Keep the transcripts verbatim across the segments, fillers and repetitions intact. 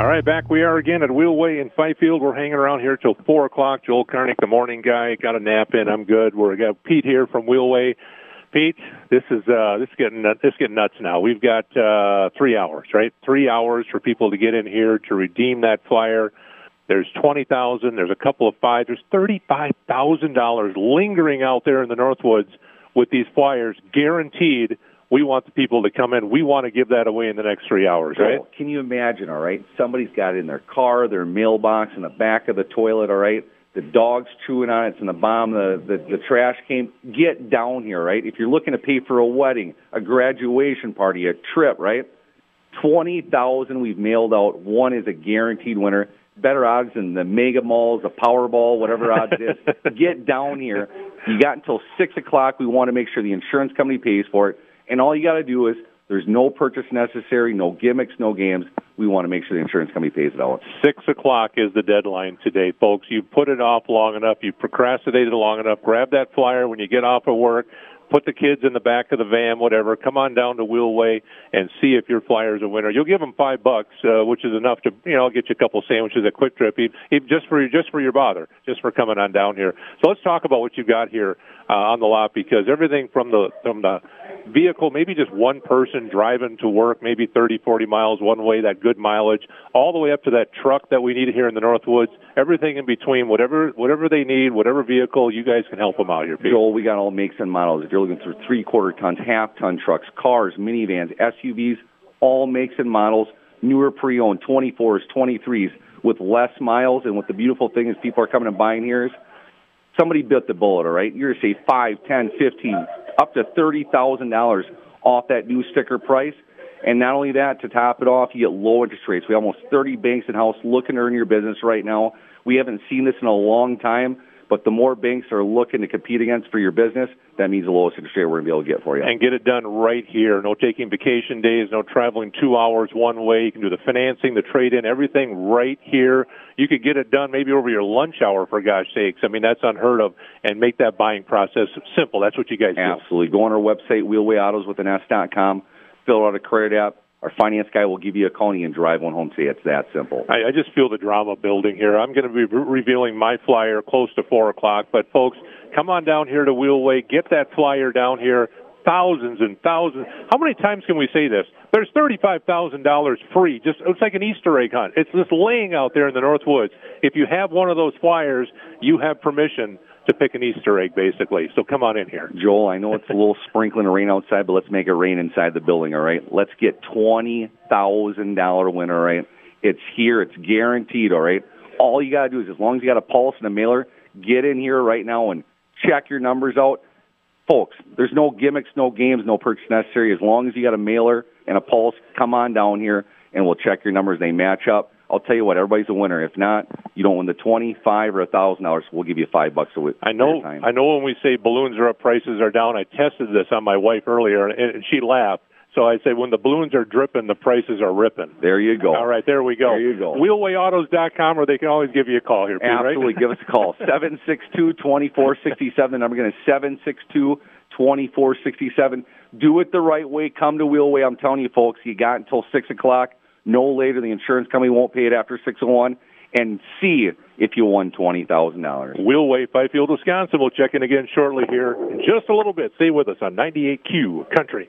All right, back we are again at Wheelway in Fifield. We're hanging around here till four o'clock. Joel Karnick, the morning guy, got a nap in. I'm good. We're got Pete here from Wheelway. Pete, this is uh, this is getting this is getting nuts now. We've got uh, three hours, right? Three hours for people to get in here to redeem that flyer. There's twenty thousand. There's a couple of fives. There's thirty-five thousand dollars lingering out there in the Northwoods with these flyers, guaranteed. We want the people to come in. We want to give that away in the next three hours, right? So, can you imagine, all right? Somebody's got it in their car, their mailbox, in the back of the toilet, all right? The dog's chewing on it. It's in the bottom. The, the, the trash came. Get down here, right? If you're looking to pay for a wedding, a graduation party, a trip, right? twenty thousand dollars we've mailed out. One is a guaranteed winner. Better odds than the Mega Malls, the Powerball, whatever odds it is. Get down here. You got until six o'clock. We want to make sure the insurance company pays for it. And all you got to do is, there's no purchase necessary, no gimmicks, no games. We want to make sure the insurance company pays it out. Six o'clock is the deadline today, folks. You've put it off long enough. You've procrastinated long enough. Grab that flyer when you get off of work. Put the kids in the back of the van, whatever. Come on down to Wheelway and see if your flyer's a winner. You'll give them five bucks, uh, which is enough to, you know, get you a couple sandwiches at Quick Trip, even, even just for just for your bother, just for coming on down here. So let's talk about what you got here uh, on the lot, because everything from the from the vehicle, maybe just one person driving to work, maybe thirty, forty miles one way, that good mileage, all the way up to that truck that we need here in the Northwoods, everything in between, whatever whatever they need, whatever vehicle, you guys can help them out here, people. Joel, we got all makes and models. If you're looking for three-quarter tons, half-ton trucks, cars, minivans, S U Vs, all makes and models, newer pre-owned, twenty-fours, twenty-threes, with less miles. And what the beautiful thing is, people are coming and buying here is somebody bit the bullet, all right? You're going to save five, ten, fifteen, up to thirty thousand dollars off that new sticker price. And not only that, to top it off, you get low interest rates. We have almost thirty banks in-house looking to earn your business right now. We haven't seen this in a long time, but the more banks are looking to compete against for your business, that means the lowest interest rate we're going to be able to get for you. And get it done right here. No taking vacation days, no traveling two hours one way. You can do the financing, the trade-in, everything right here. You could get it done maybe over your lunch hour, for gosh sakes. I mean, that's unheard of, and make that buying process simple. That's what you guys do. Absolutely. Go on our website, wheelway autos with an S dot com, fill out a credit app. Our finance guy will give you a call and drive one home today. It's that simple. I, I just feel the drama building here. I'm going to be re- revealing my flyer close to four o'clock. But, folks, come on down here to Wheelway. Get that flyer down here. Thousands and thousands. How many times can we say this? There's thirty-five thousand dollars free. Just it's like an Easter egg hunt. It's just laying out there in the Northwoods. If you have one of those flyers, you have permission to pick an Easter egg, basically. So come on in here. Joel, I know it's a little sprinkling of rain outside, but let's make it rain inside the building, all right? Let's get twenty thousand dollars winner, all right? It's here. It's guaranteed, all right? All you got to do is, as long as you got a pulse and a mailer, get in here right now and check your numbers out. Folks, there's no gimmicks, no games, no purchase necessary. As long as you got a mailer and a pulse, come on down here, and we'll check your numbers. They match up. I'll tell you what, everybody's a winner. If not, you don't win the twenty-five or a thousand dollars. We'll give you five bucks a week. I know. I know. When we say balloons are up, prices are down. I tested this on my wife earlier, and she laughed. So I say, when the balloons are dripping, the prices are ripping. There you go. All right, there we go. There you go. wheelway autos dot com, or they can always give you a call here, Pete, absolutely. Right? Give us a call. seven six two, two four six seven. The number again is seven six two, two four six seven. Do it the right way. Come to Wheelway. I'm telling you, folks, you got until six o'clock. No later. The insurance company won't pay it after six oh one. And see if you won twenty thousand dollars. Wheelway, Fifield, Wisconsin. We'll check in again shortly here in just a little bit. Stay with us on ninety-eight Q Country.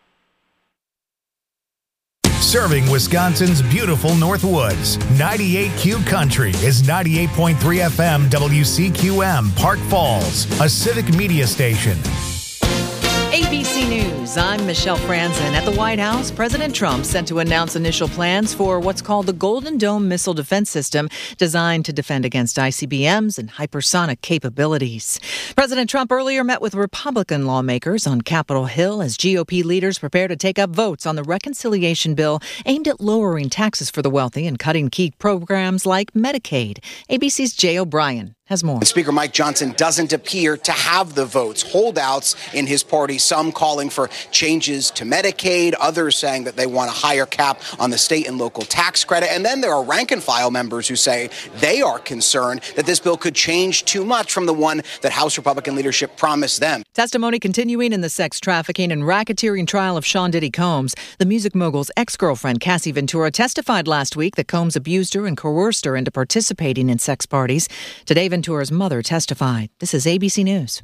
Serving Wisconsin's beautiful Northwoods. ninety-eight Q Country is ninety-eight point three F M W C Q M, Park Falls, a civic media station. A B C News, I'm Michelle Franzen. At the White House, President Trump set to announce initial plans for what's called the Golden Dome missile defense system, designed to defend against I C B Ms and hypersonic capabilities. President Trump earlier met with Republican lawmakers on Capitol Hill as G O P leaders prepare to take up votes on the reconciliation bill aimed at lowering taxes for the wealthy and cutting key programs like Medicaid. A B C's Jay O'Brien has more. Speaker Mike Johnson doesn't appear to have the votes. Holdouts in his party, some calling for changes to Medicaid, others saying that they want a higher cap on the state and local tax credit. And then there are rank and file members who say they are concerned that this bill could change too much from the one that House Republican leadership promised them. Testimony continuing in the sex trafficking and racketeering trial of Sean Diddy Combs. The music mogul's ex-girlfriend, Cassie Ventura, testified last week that Combs abused her and coerced her into participating in sex parties. Today, Ventura's mother testified. This is A B C News.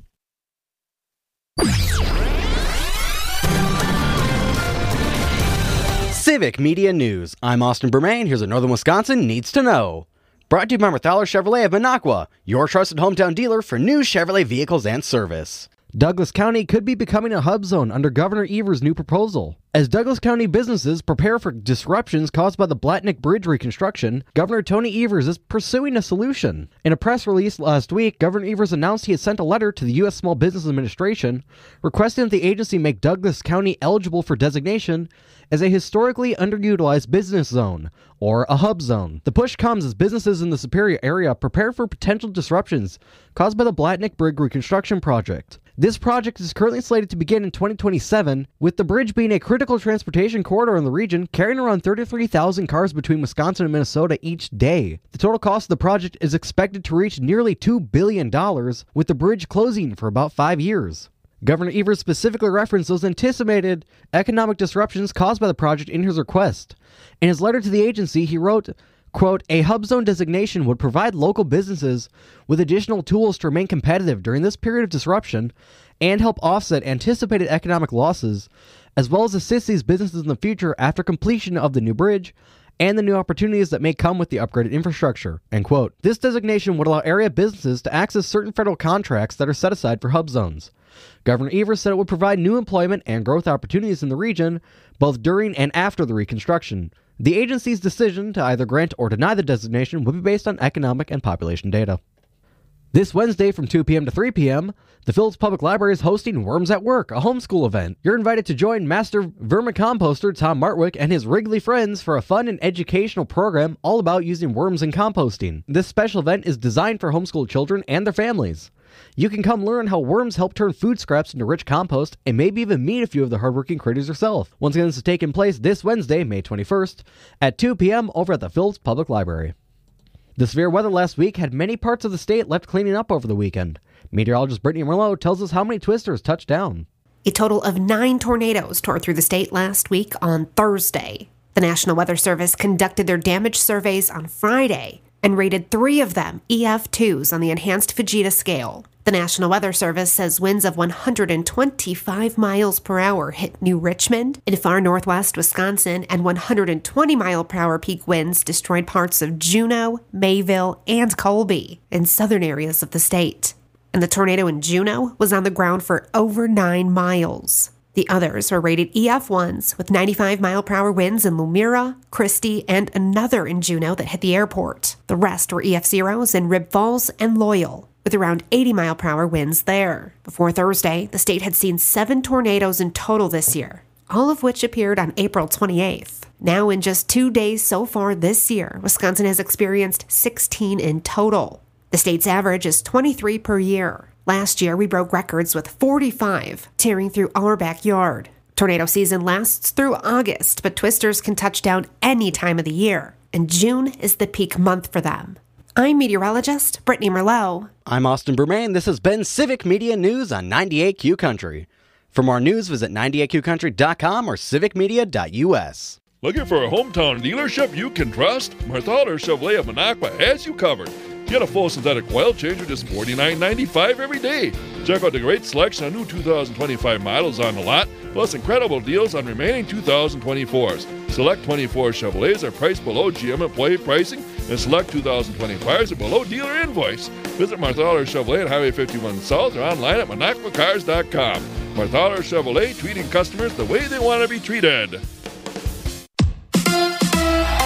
Civic Media News. I'm Austin Bermain. Here's what Northern Wisconsin needs to know. Brought to you by Marthaler Chevrolet of Minocqua, your trusted hometown dealer for new Chevrolet vehicles and service. Douglas County could be becoming a hub zone under Governor Evers' new proposal. As Douglas County businesses prepare for disruptions caused by the Blatnick Bridge reconstruction, Governor Tony Evers is pursuing a solution. In a press release last week, Governor Evers announced he had sent a letter to the U S Small Business Administration requesting that the agency make Douglas County eligible for designation as a historically underutilized business zone, or a hub zone. The push comes as businesses in the Superior area prepare for potential disruptions caused by the Blatnick Bridge reconstruction project. This project is currently slated to begin in twenty twenty-seven, with the bridge being a critical transportation corridor in the region, carrying around thirty-three thousand cars between Wisconsin and Minnesota each day. The total cost of the project is expected to reach nearly two billion dollars, with the bridge closing for about five years. Governor Evers specifically referenced those anticipated economic disruptions caused by the project in his request. In his letter to the agency, he wrote, quote, "A hub zone designation would provide local businesses with additional tools to remain competitive during this period of disruption and help offset anticipated economic losses, as well as assist these businesses in the future after completion of the new bridge and the new opportunities that may come with the upgraded infrastructure," end quote. This designation would allow area businesses to access certain federal contracts that are set aside for hub zones. Governor Evers said it would provide new employment and growth opportunities in the region, both during and after the reconstruction. The agency's decision to either grant or deny the designation would be based on economic and population data. This Wednesday from two p.m. to three p.m., the Phillips Public Library is hosting Worms at Work, a homeschool event. You're invited to join Master Vermicomposter Tom Martwick and his Wrigley friends for a fun and educational program all about using worms in composting. This special event is designed for homeschool children and their families. You can come learn how worms help turn food scraps into rich compost and maybe even meet a few of the hardworking critters yourself. Once again, this is taking place this Wednesday, May twenty-first, at two p.m. over at the Phillips Public Library. The severe weather last week had many parts of the state left cleaning up over the weekend. Meteorologist Brittany Merlot tells us how many twisters touched down. A total of nine tornadoes tore through the state last week on Thursday. The National Weather Service conducted their damage surveys on Friday and rated three of them E F twos on the enhanced Fujita scale. The National Weather Service says winds of one hundred twenty-five miles per hour hit New Richmond in far northwest Wisconsin, and one hundred twenty mile per hour peak winds destroyed parts of Juneau, Mayville, and Colby in southern areas of the state. And the tornado in Juneau was on the ground for over nine miles. The others were rated E F ones with ninety-five mile per hour winds in Lumira, Christie, and another in Juneau that hit the airport. The rest were E F zeros in Rib Falls and Loyal, with around eighty mile per hour winds there. Before Thursday, the state had seen seven tornadoes in total this year, all of which appeared on April twenty-eighth. Now, in just two days so far this year, Wisconsin has experienced sixteen in total. The state's average is twenty-three per year. Last year, we broke records with forty-five tearing through our backyard. Tornado season lasts through August, but twisters can touch down any time of the year, and June is the peak month for them. I'm meteorologist Brittany Merlot. I'm Austin Bermain. This has been Civic Media News on ninety-eight Q Country. For more news, visit ninety-eight q country dot com or civic media dot u s. Looking for a hometown dealership you can trust? Marthaler Chevrolet of Minocqua has you covered. Get a full synthetic oil change for just forty-nine ninety-five every day. Check out the great selection of new two thousand twenty-five models on the lot, plus incredible deals on remaining two thousand twenty-fours. Select twenty-four Chevrolets are priced below G M employee pricing, and select two thousand twenty-fives are below dealer invoice. Visit Marthaler Chevrolet at Highway fifty-one South or online at minocqua cars dot com. Marthaler Chevrolet, treating customers the way they want to be treated.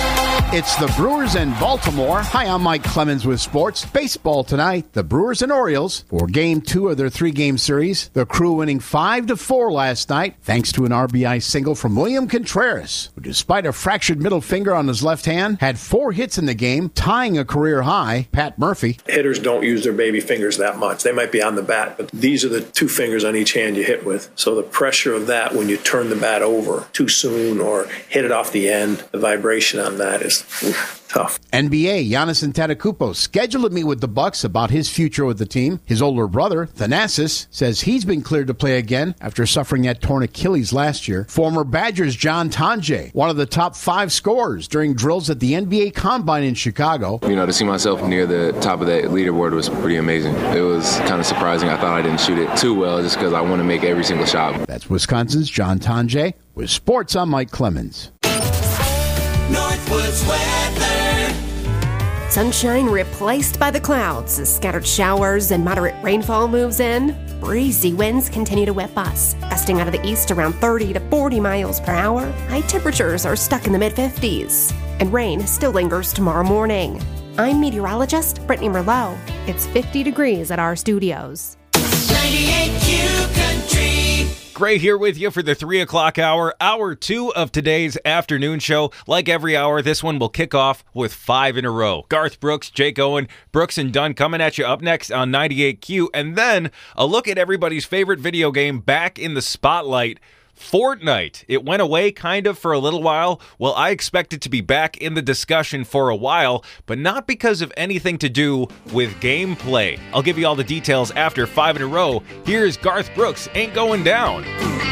It's the Brewers in Baltimore. Hi, I'm Mike Clemens with sports. Baseball tonight, the Brewers and Orioles for game two of their three-game series. The Crew winning five to four last night, thanks to an R B I single from William Contreras, who, despite a fractured middle finger on his left hand, had four hits in the game, tying a career high. Pat Murphy. Hitters don't use their baby fingers that much. They might be on the bat, but these are the two fingers on each hand you hit with. So the pressure of that when you turn the bat over too soon or hit it off the end, the vibration on that is oof, tough. N B A, Giannis Antetokounmpo scheduled to meet with the Bucks about his future with the team. His older brother, Thanasis, says he's been cleared to play again after suffering that torn Achilles last year. Former Badgers John Tonje, one of the top five scorers during drills at the N B A Combine in Chicago. You know, to see myself near the top of that leaderboard was pretty amazing. It was kind of surprising. I thought I didn't shoot it too well just because I want to make every single shot. That's Wisconsin's John Tonje. With sports, I'm Mike Clemens. Northwoods weather. Sunshine replaced by the clouds as scattered showers and moderate rainfall moves in. Breezy winds continue to whip us, gusting out of the east around thirty to forty miles per hour. High temperatures are stuck in the mid-fifties, and rain still lingers tomorrow morning. I'm meteorologist Brittany Merlot. It's fifty degrees at our studios. ninety-eight Q Country. Gray here with you for the three o'clock hour, hour two of today's afternoon show. Like every hour, this one will kick off with five in a row. Garth Brooks, Jake Owen, Brooks and Dunn coming at you up next on ninety-eight Q. And then a look at everybody's favorite video game back in the spotlight. Fortnite. It went away kind of for a little while. Well, I expect it to be back in the discussion for a while, but not because of anything to do with gameplay. I'll give you all the details after five in a row. Here's Garth Brooks, Ain't Going Down.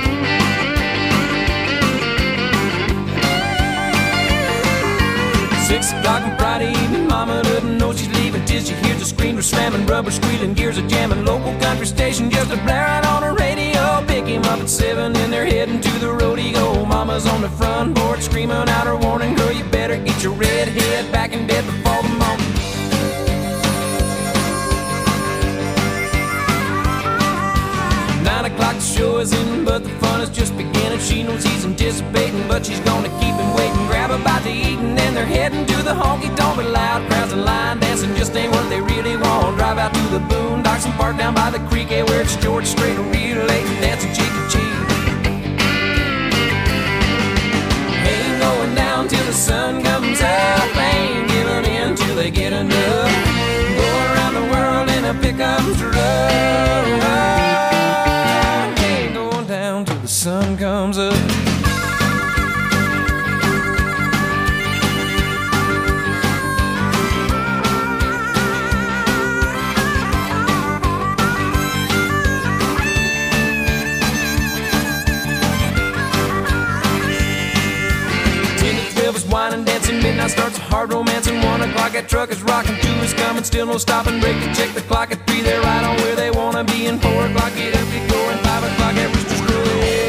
Six o'clock on Friday evening, mama doesn't know she's leaving till she hears the screamer slamming, rubber squealing, gears are jamming, local country station just a blaring on the radio. Pick him up at seven and they're heading to the rodeo. Mama's on the front porch screaming out her warning, girl, you better get your red head back in bed before the morning. Nine o'clock the show is in, but the fun is just beginning. She knows he's anticipating, but she's gonna keep him waiting. Grab a bite to eat and then they're heading to the honky tonk. But loud crowds and line dancing just ain't what they really want. Drive out to the boondocks and park down by the creek, eh, where it's George Strait relay dancing cheek to cheek. Ain't going down till the sun comes up, ain't giving in till they get enough. Go around the world in a pickup truck. The sun comes up. Ten to twelve is wine and dancing, midnight starts a hard romancing. One o'clock that truck is rocking, two is coming, still no stopping. Break to check the clock at three, they're right on where they wanna be. And four o'clock get up, get going, five o'clock at Rooster's Crow.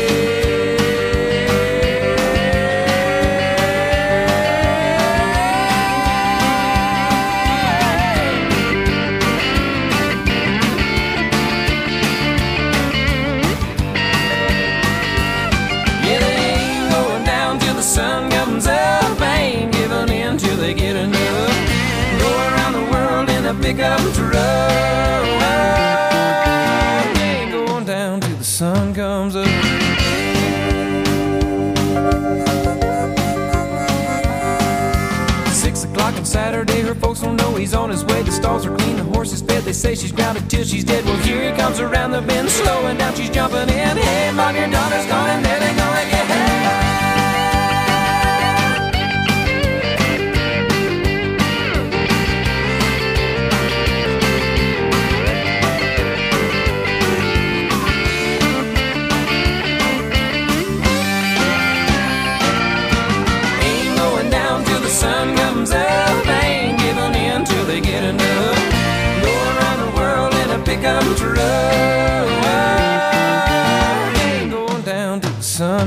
Pickup truck, ain't going down till the sun comes up. Six o'clock on Saturday, her folks don't know he's on his way. The stalls are clean, the horse is fed. They say she's grounded till she's dead. Well, here he comes around the bend, slowing down, she's jumping in. Hey, mom, your daughter's gone and there they go again. Pickup truck, ain't going down to the sun.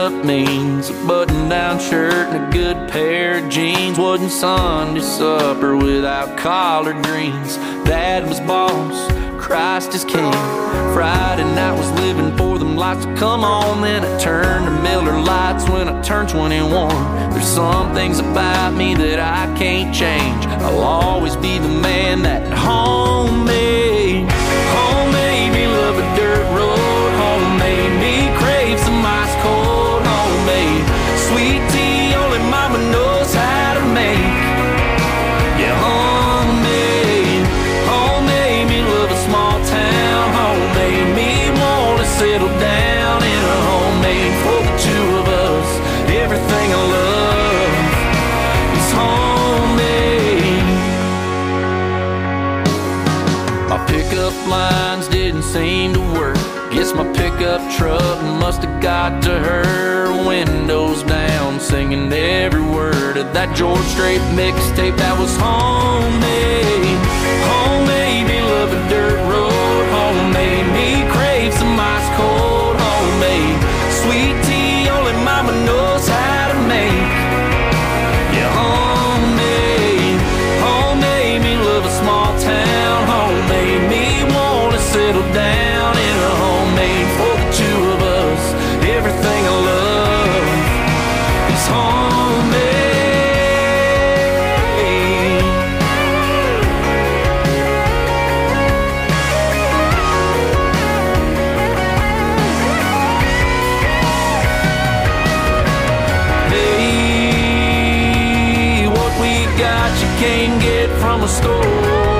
up means. A button-down shirt and a good pair of jeans. Wasn't Sunday supper without collard greens. Dad was boss, Christ is king. Friday night was living for them lights to come on. Then I turned to Miller Lights when I turned twenty-one. There's some things about me that I can't change. I'll always be the man that home made. Home made me love a dirt road. Home made me crave some ice cold. Homemade sweet tea only mama knows how to make. Yeah, homemade. Home made me love a small town. Home made me want to settle down in a homemade for the two of us. Everything I love is homemade. My pickup lines didn't seem to work. Guess my pickup truck must have got to her. Windows down, singing every word of that George Strait mixtape that was homemade. Homemade me love a dirt road. Homemade me crave some ice cold. Homemade sweet tea only mama knows how to make. Yeah, homemade. Homemade me love a small town. Homemade me want to settle down in a homemade for the two of us. Everything I love is homemade. Hey, what we got you can't get from a store.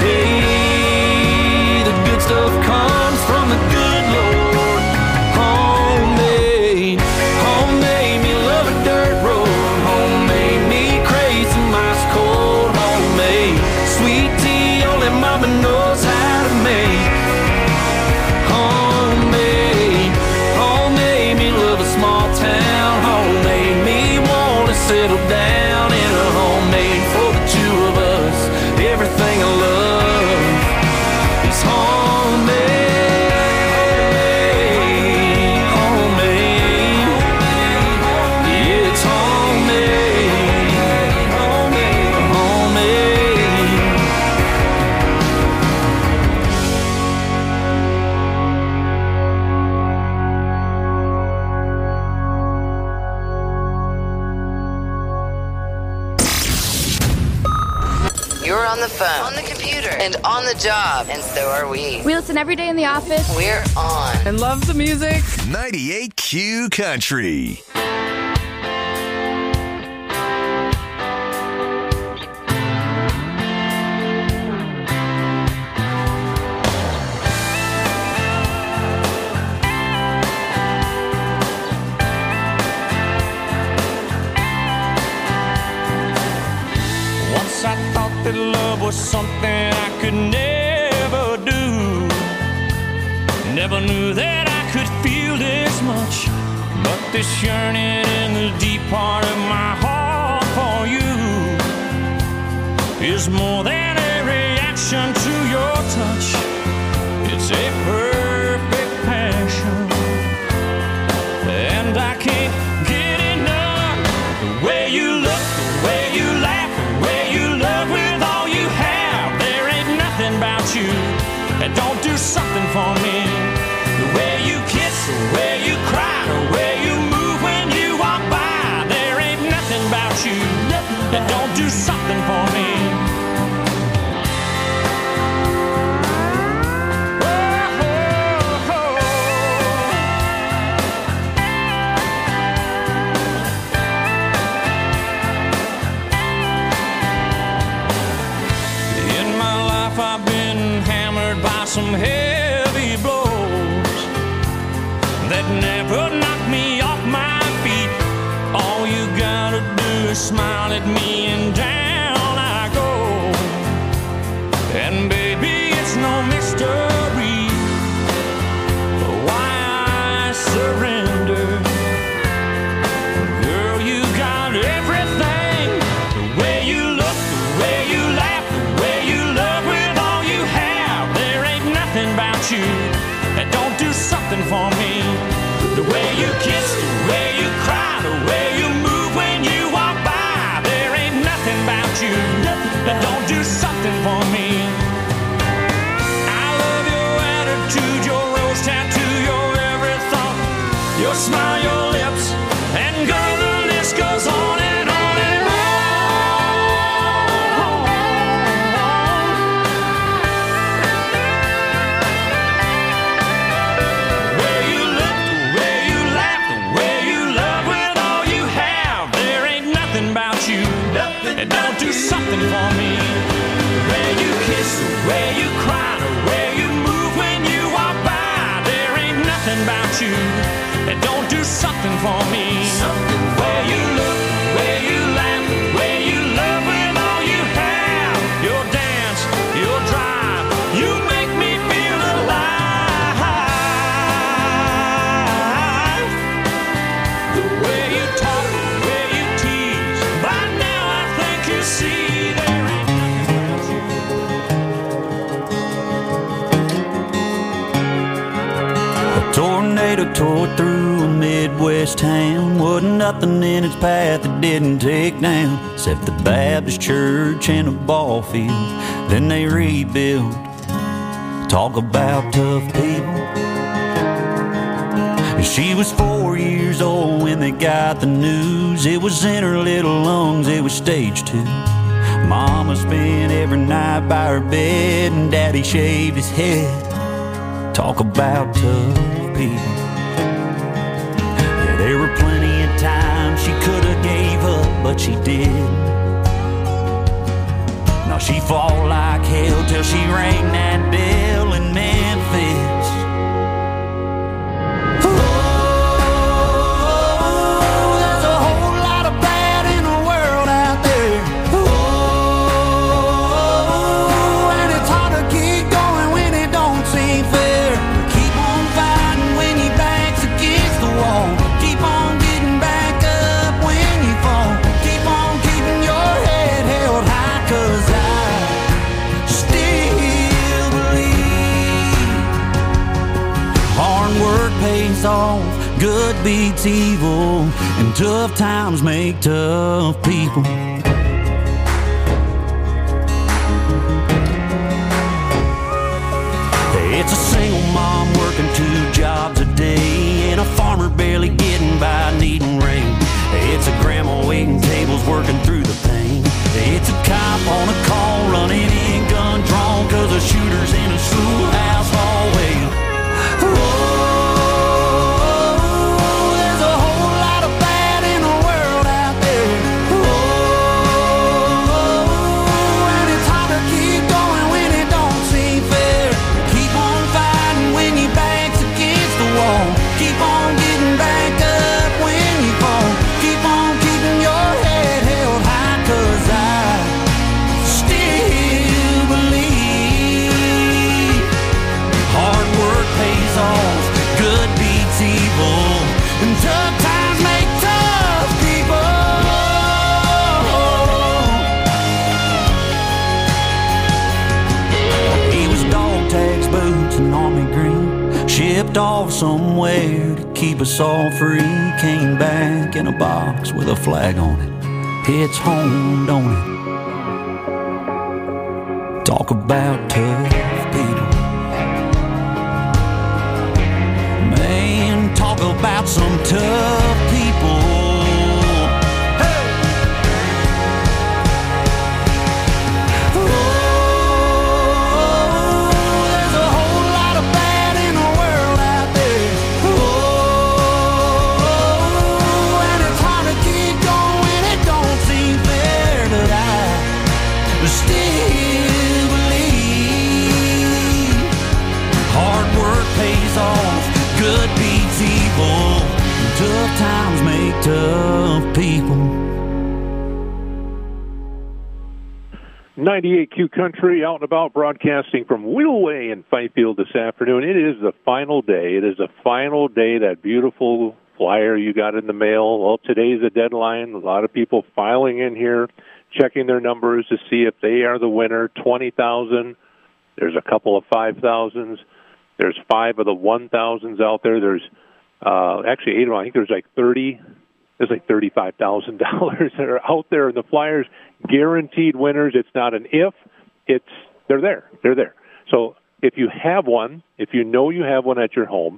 Hey, the good stuff comes from the good Lord. Homemade, homemade me love a dirt road. Homemade me crave some ice cold. Homemade sweet tea only mama knows how to make. Homemade, homemade me love a small town. Homemade me want to settle down in a homemade for the two of us. Everything I love is homemade. Homemade, yeah, it's homemade. Homemade, homemade. You're on the phone, on the computer, and on the job, and so are we. We listen every day in the office. We're on. And love the music. ninety-eight Q Country. Once I thought that love was something I could never do. Never knew that I could feel this much. But this yearning in the deep part of my heart for you is more than a reaction to your touch. It's a perfect passion, and I can't get enough. The way you look, the way you laugh, the way you love with all you have. There ain't nothing about you that don't do something for me. The way you kiss, the way you cry, the way you move when you walk by. There ain't nothing about you that don't do something for me. I've been hammered by some heavy blows that never knocked me off my feet. All you gotta do is smile at me and down I go. And baby, it's no mystery why I surrender. Girl, you got everything. The way you look, the way you laugh, the way you love with all you have. There ain't nothing about you that don't do something for me. The way you kiss, the way you your smile, your lips, and girl, the list goes on and on and on. Where you looked, where you laughed, where you love with all you have, there ain't nothing about you that don't do something for me. Where you kiss, where you cry, where you move when you walk by, there ain't nothing about you that don't do something for me. Something where you look, where you laugh, where you love with all you have, your dance, your drive, you make me feel alive. The way you talk, the way you tease, by now I think you see there ain't tornado tore through a Midwest town. Wasn't nothing in its path that didn't take down, except the Baptist church and a ball field. Then they rebuilt. Talk about tough people. She was four years old when they got the news. It was in her little lungs, it was stage two. Mama spent every night by her bed, and Daddy shaved his head. Talk about tough people. Yeah, there were plenty of times she could have gave up, but she didn't. Now she fought like hell till she rang that bell in Memphis. Oh, there's a whole lot of bad in the world out there. Oh, and it's hard to keep going when it don't seem fair. Keep on fighting when your back's against the wall. Keep on getting back up when you fall. Keep on keeping your head held high, 'cause I still believe hard work pays off, good beats evil, and tough times make tough people. It's a single mom working two jobs a day, and a farmer barely getting by needing rain. It's a grandma waiting tables working through the pain. It's a cop on a call running in gun drawn, 'cause a shooter's in a schoolhouse hallway. Oh, there's a whole lot of bad in the world out there. Oh, and it's hard to keep going when it don't seem fair. Keep on fighting when your back's against the wall. Keep on getting back up when you fall. Keep on keeping your head held high, 'cause I still believe hard work pays off, good beats evil, and tough times make tough people. He was dog tags, boots, and army green, shipped off somewhere to keep us all free. Came back in a box with a flag on it. It's home, don't it? Talk about tough people. Man, talk about some tough people. Hey! Oh, there's a whole lot of bad in the world out there. Oh, and it's hard to keep going when it don't seem fair, but I still believe hard work pays off, good beats evil, and tough times make tough people. ninety-eight Q Country, out and about, broadcasting from Wheelway in Fifield this afternoon. It is the final day. It is the final day, that beautiful flyer you got in the mail. Well, today's the deadline. A lot of people filing in here, checking their numbers to see if they are the winner. twenty thousand. There's a couple of five thousands. There's five of the one thousands out there. There's uh, actually eight of them. I think there's like thirty. There's like thirty-five thousand dollars that are out there in the flyers. Guaranteed winners. It's not an if. It's they're there. They're there. So if you have one, if you know you have one at your home,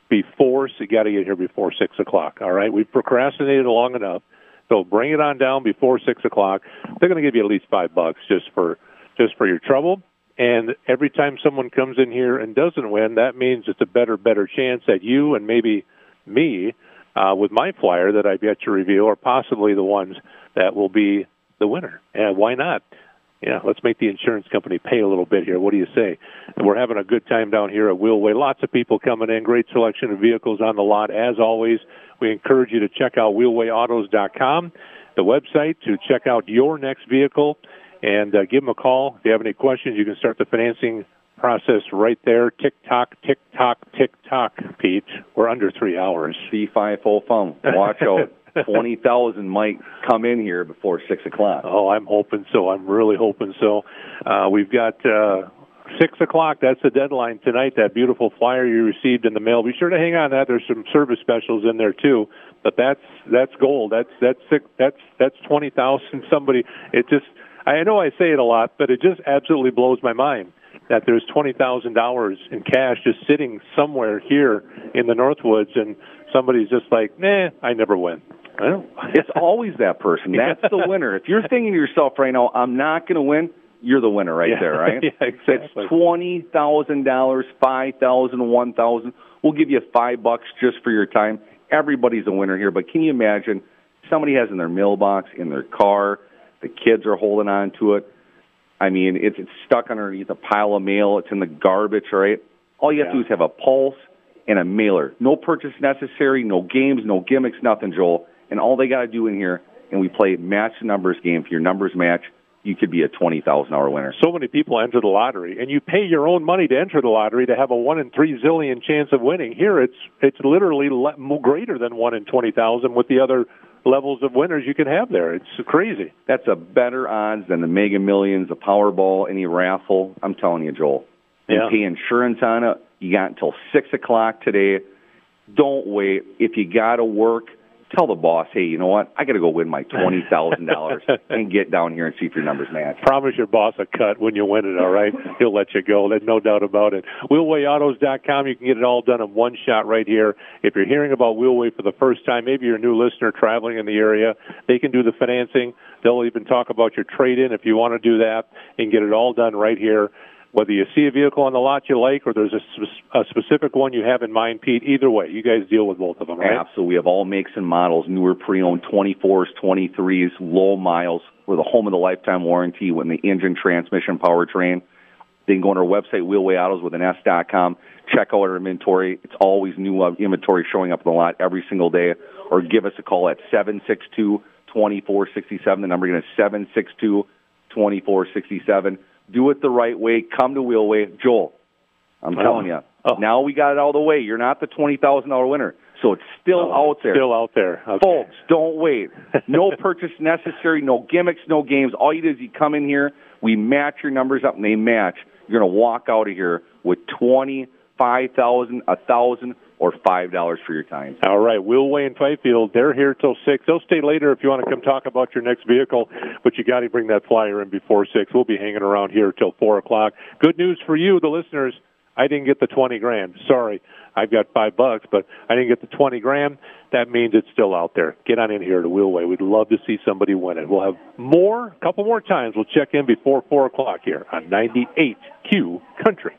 before, so you got to get here before six o'clock, all right? We've procrastinated long enough, so bring it on down before six o'clock. They're going to give you at least five bucks just for just for your trouble. And every time someone comes in here and doesn't win, that means it's a better, better chance that you and maybe me, uh, with my flyer that I've yet to review, are possibly the ones that will be the winner. And why not? Yeah, let's make the insurance company pay a little bit here. What do you say? We're having a good time down here at Wheelway. Lots of people coming in. Great selection of vehicles on the lot. As always, we encourage you to check out wheelway autos dot com, the website, to check out your next vehicle. And uh, give them a call. If you have any questions, you can start the financing process right there. Tick-tock, tick-tock, tick-tock, Pete. We're under three hours. C five full phone. Watch out. twenty thousand might come in here before six o'clock. Oh, I'm hoping so. I'm really hoping so. Uh, we've got uh, six o'clock. That's the deadline tonight. That beautiful flyer you received in the mail. Be sure to hang on to that. There's some service specials in there, too. But that's that's gold. That's that's six, that's that's twenty thousand. Somebody, it just... I know I say it a lot, but it just absolutely blows my mind that there's twenty thousand dollars in cash just sitting somewhere here in the Northwoods, and somebody's just like, nah, I never win. Well, it's always that person. That's the winner. If you're thinking to yourself right now, I'm not going to win, you're the winner right yeah, there, right? Yeah, exactly. It's twenty thousand dollars, five thousand dollars, one thousand dollars. We'll give you five bucks just for your time. Everybody's a winner here, but can you imagine somebody has in their mailbox, in their car, the kids are holding on to it. I mean, it's, it's stuck underneath a pile of mail. It's in the garbage, right? All you have yeah. to do is have a pulse and a mailer. No purchase necessary, no games, no gimmicks, nothing, Joel. And all they got to do in here, and we play match the numbers game. If your numbers match, you could be a twenty thousand dollars winner. So many people enter the lottery, and you pay your own money to enter the lottery to have a one in three zillion chance of winning. Here, it's it's literally le- greater than one in twenty thousand with the other levels of winners you can have there. It's crazy. That's a better odds than the Mega Millions, the Powerball, any raffle. I'm telling you, Joel. And yeah. pay insurance on it. You got until six o'clock today. Don't wait. If you got to work, tell the boss, hey, you know what? I got to go win my twenty thousand dollars and get down here and see if your numbers match. Promise your boss a cut when you win it, all right? He'll let you go. There's no doubt about it. wheelway autos dot com. You can get it all done in one shot right here. If you're hearing about Wheelway for the first time, maybe you're a new listener traveling in the area, they can do the financing. They'll even talk about your trade-in if you want to do that and get it all done right here. Whether you see a vehicle on the lot you like or there's a, a specific one you have in mind, Pete, either way, you guys deal with both of them, right? Absolutely. We have all makes and models, newer pre-owned twenty-fours, twenty-threes, low miles. We're the home of the lifetime warranty with the engine, transmission, powertrain. They can go on our website, wheelway autos with an S dot com, check out our inventory. It's always new uh, inventory showing up in the lot every single day. Or give us a call at seven six two, two four six seven. The number again is seven six two, two four six seven. Do it the right way. Come to Wheelway. Joel, I'm oh. telling you, oh. now we got it all the way. You're not the twenty thousand dollars winner, so it's still oh, out there. Still out there. Okay. Folks, don't wait. No purchase necessary, no gimmicks, no games. All you do is you come in here, we match your numbers up, and they match. You're going to walk out of here with twenty-five thousand dollars, one thousand dollars, or five dollars for your time. All right, Wheelway and Fifield, they're here till six. They'll stay later if you want to come talk about your next vehicle, but you got to bring that flyer in before six. We'll be hanging around here till four o'clock. Good news for you, the listeners. I didn't get the twenty grand. Sorry, I've got five bucks, but I didn't get the twenty grand. That means it's still out there. Get on in here to Wheelway. We'd love to see somebody win it. We'll have more, a couple more times. We'll check in before four o'clock here on ninety-eight Q Country.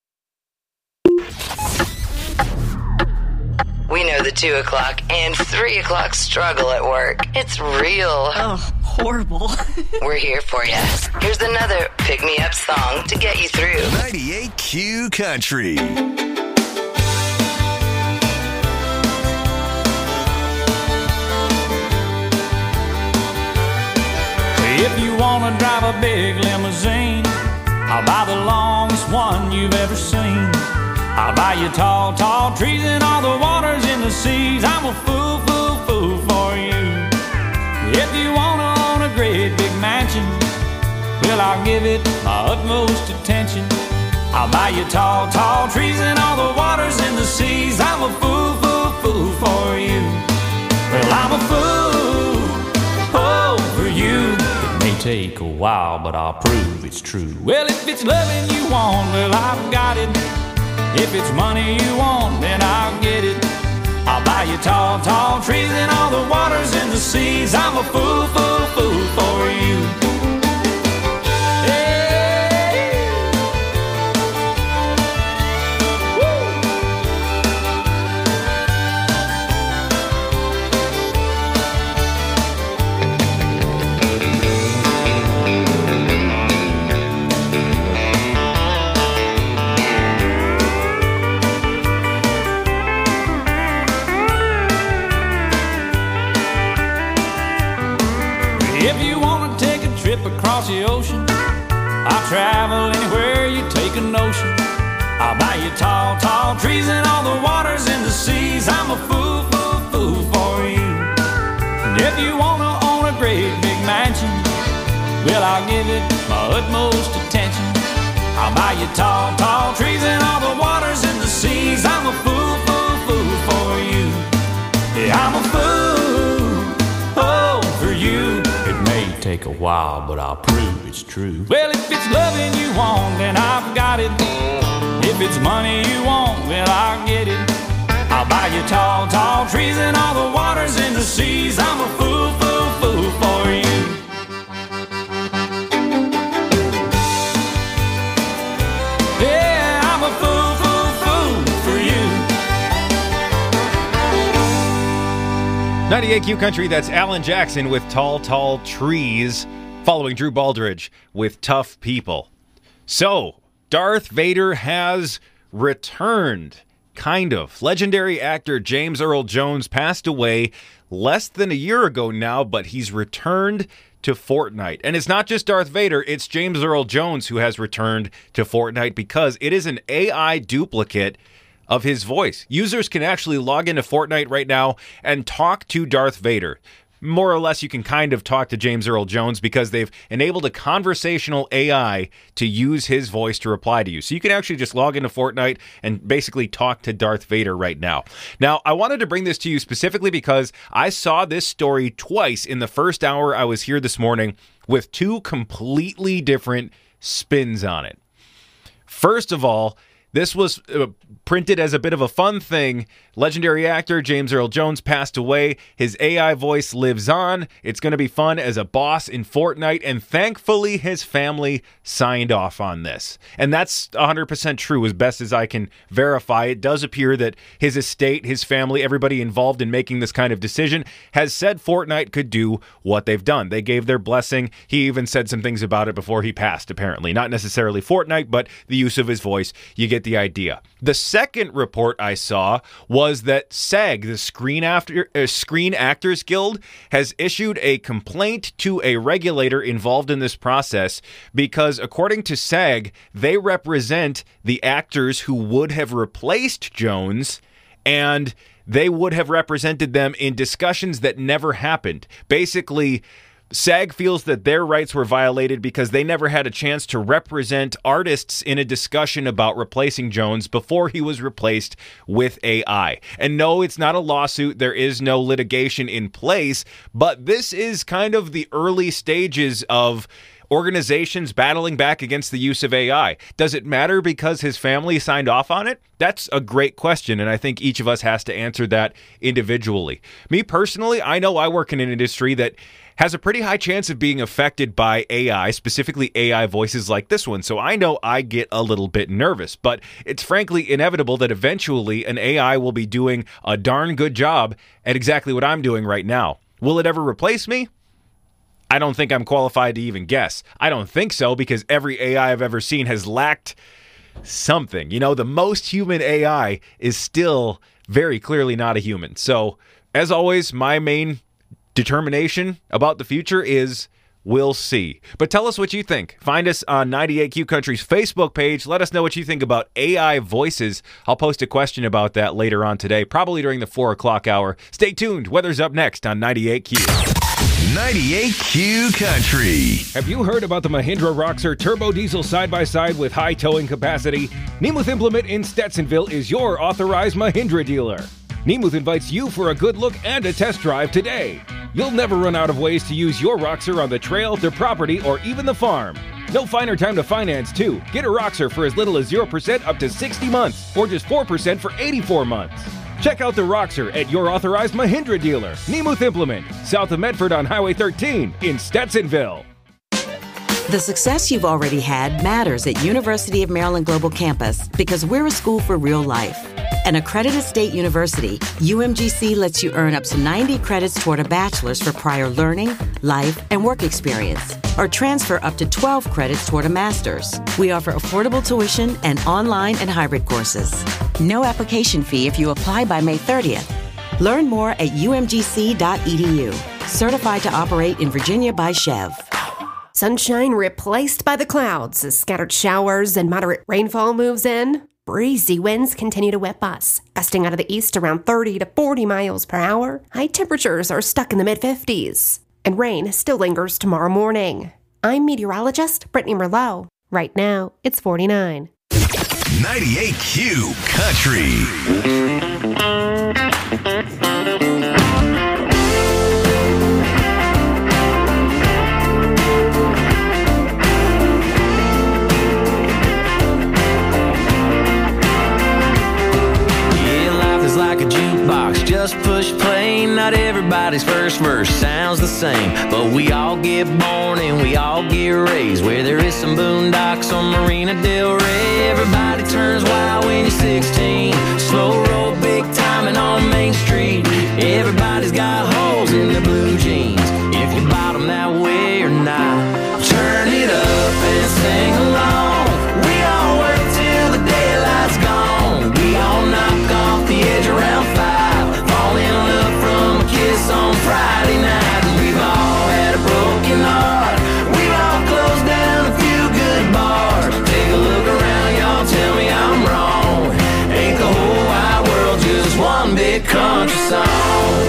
We know the two o'clock and three o'clock struggle at work. It's real. Oh, horrible. We're here for you. Here's another pick-me-up song to get you through. ninety-eight Q Country. If you want to drive a big limousine, I'll buy the longest one you've ever seen. I'll buy you tall, tall trees and all the waters in the seas. I'm a fool, fool, fool for you. If you want to own a great big mansion, well, I'll give it my utmost attention. I'll buy you tall, tall trees and all the waters in the seas. I'm a fool, fool, fool for you. Well, I'm a fool, oh, for you. It may take a while, but I'll prove it's true. Well, if it's loving you want, well, I've got it. If it's money you want, then I'll get it. I'll buy you tall, tall trees and all the waters and the seas. I'm a fool, fool, fool for you. Across the ocean, I'll travel anywhere you take a notion. I'll buy you tall, tall trees and all the waters and the seas. I'm a fool, fool, fool for you. And if you wanna own a great big mansion, well, I'll give it my utmost attention. I'll buy you tall, tall trees and all the waters and the seas. I'm a fool, fool, fool for you. Yeah, I'm a fool, oh, for you. Take a while, but I'll prove it's true. Well, if it's loving you want, then I've got it. If it's money you want, well, I'll get it. I'll buy you tall, tall trees and all the waters and the seas. I'm a fool, fool, fool for you. Yeah, I'm a fool, fool, fool for you. ninety-eight Q Country, that's Alan Jackson with Tall, Tall Trees, following Drew Baldridge with Tough People. So, Darth Vader has returned, kind of. Legendary actor James Earl Jones passed away less than a year ago now, but he's returned to Fortnite. And it's not just Darth Vader, it's James Earl Jones who has returned to Fortnite because it is an A I duplicate of his voice. Users can actually log into Fortnite right now and talk to Darth Vader. More or less, you can kind of talk to James Earl Jones because they've enabled a conversational A I to use his voice to reply to you. So you can actually just log into Fortnite and basically talk to Darth Vader right now. Now, I wanted to bring this to you specifically because I saw this story twice in the first hour I was here this morning with two completely different spins on it. First of all, this was uh, printed as a bit of a fun thing. Legendary actor James Earl Jones passed away. His A I voice lives on. It's going to be fun as a boss in Fortnite, and thankfully his family signed off on this. And that's one hundred percent true as best as I can verify. It does appear that his estate, his family, everybody involved in making this kind of decision has said Fortnite could do what they've done. They gave their blessing. He even said some things about it before he passed, apparently. Not necessarily Fortnite, but the use of his voice. You get the idea. The second report I saw was that SAG, the Screen After uh, Screen Actors Guild, has issued a complaint to a regulator involved in this process because, according to SAG, they represent the actors who would have replaced Jones, and they would have represented them in discussions that never happened. Basically, SAG feels that their rights were violated because they never had a chance to represent artists in a discussion about replacing Jones before he was replaced with A I. And no, it's not a lawsuit. There is no litigation in place, but this is kind of the early stages of organizations battling back against the use of A I. Does it matter because his family signed off on it? That's a great question, and I think each of us has to answer that individually. Me personally, I know I work in an industry that has a pretty high chance of being affected by A I, specifically A I voices like this one. So I know I get a little bit nervous, but it's frankly inevitable that eventually an A I will be doing a darn good job at exactly what I'm doing right now. Will it ever replace me? I don't think I'm qualified to even guess. I don't think so because every A I I've ever seen has lacked something. You know, the most human A I is still very clearly not a human. So, as always, my main determination about the future is we'll see. But tell us what you think. Find us on ninety-eight Q Country's Facebook page. Let us know what you think about A I voices. I'll post a question about that later on today, probably during the four o'clock hour. Stay tuned. Weather's up next on ninety-eight Q. ninety-eight Q Country. Have you heard about the Mahindra Roxor Turbo Diesel side-by-side with high towing capacity? Nemeth Implement in Stetsonville is your authorized Mahindra dealer. Nemeth invites you for a good look and a test drive today. You'll never run out of ways to use your Roxor on the trail, the property, or even the farm. No finer time to finance, too. Get a Roxor for as little as zero percent up to sixty months, or just four percent for eighty-four months. Check out the Roxor at your authorized Mahindra dealer, Nemuth Implement, south of Medford on Highway thirteen in Stetsonville. The success you've already had matters at University of Maryland Global Campus because we're a school for real life. An accredited state university, U M G C lets you earn up to ninety credits toward a bachelor's for prior learning, life, and work experience, or transfer up to twelve credits toward a master's. We offer affordable tuition and online and hybrid courses. No application fee if you apply by May thirtieth. Learn more at U M G C dot E D U. Certified to operate in Virginia by Chev. Sunshine replaced by the clouds as scattered showers and moderate rainfall moves in. Breezy winds continue to whip us, gusting out of the east around thirty to forty miles per hour. High temperatures are stuck in the mid-fifties, and rain still lingers tomorrow morning. I'm meteorologist Brittany Merlot. Right now, it's forty-nine. ninety-eight Q Country. Just push play, not everybody's first verse sounds the same, but we all get born and we all get raised where there is some boondocks on Marina Del Rey. Everybody turns wild when you're sixteen, slow roll, big timing on Main Street. Everybody's got holes in their blue jeans, if you bottom that way or not. Turn it up and sing along. We all work till the daylight's gone. We all knock off the edge around five. On Friday night, and we've all had a broken heart. We've all closed down a few good bars. Take a look around, y'all, tell me I'm wrong. Ain't the whole wide world just one big country song?